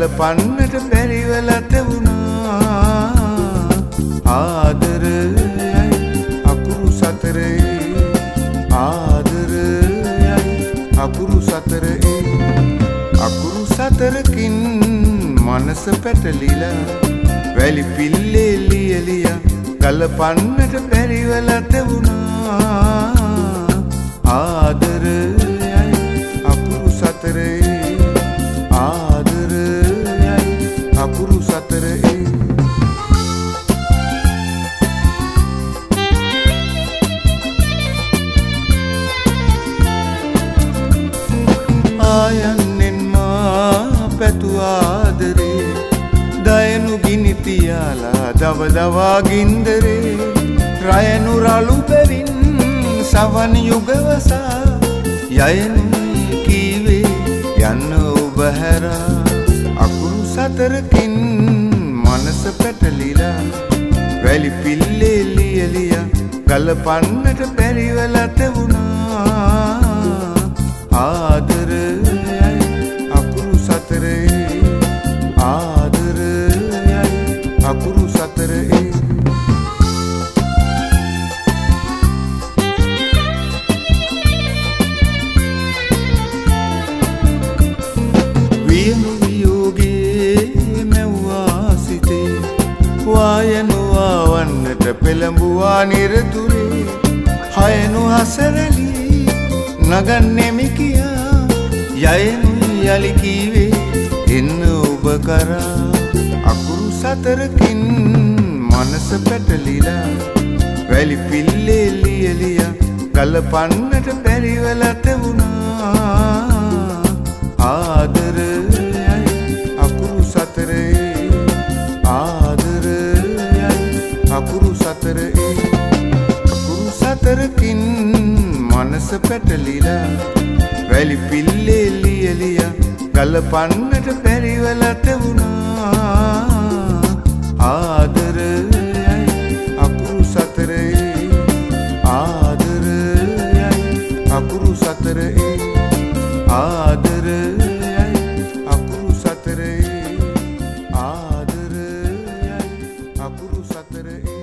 ගලපන්නට බැරිවල තෙවුණා ආදරයයි අකුරු සතරේ ආදරයයි අකුරු සතරේ අකුරු සතරකින් මනස පැටලිලා වැලි පිල්ලේ ලියලියා ගලපන්නට බැරිවල තෙවුණා ආදරයයි අකුරු සතරේ ආදරයයි අකුරු සතරේ ආයන්නෙන් මා පැතු ආදරේ දයනු ගිනි තියාලා දව දවා ගින්දරේ රයනු රළු බැවින් සවන් යුගවසා යයනු කීවේ යන්න ඔබ හැරා අකුරු සතරකින් මනස පැටලිලා වැලි පිල්ලේ ලියලියා ගලපන්නට බැරිවල තෙවුණා ආදරයයි අකුරු සතරේ ආදරයයි අකුරු සතරේ වියනු වියෝගේ මැව්වා සිතේ වායනවා වන්නට පෙළඹුවා නිරතුරේ හයනු හසරලි නගන්නෙමි කියා යයනු යලි කීවේ එන්න ඔබ කරා අකුරු සතරකින් මනස පැටලිලා වැලි පිල්ලේ ලියලියා ගලපන්නට බැරිවල තෙවුණා ආදරයයි අකුරු සතරේ ආදරයයි අකුරු සතරේ අකුරු සතරකින් මනස පැටලිලා වැලි පිල්ලේ ලියලියා ගලපන්නට බැරිවල තෙවුණා ආදරයයි අකුරු සතරේ ආදරයයි අකුරු සතරේ ආදරයයි අකුරු සතරේ ආදරයයි අකුරු සතරේ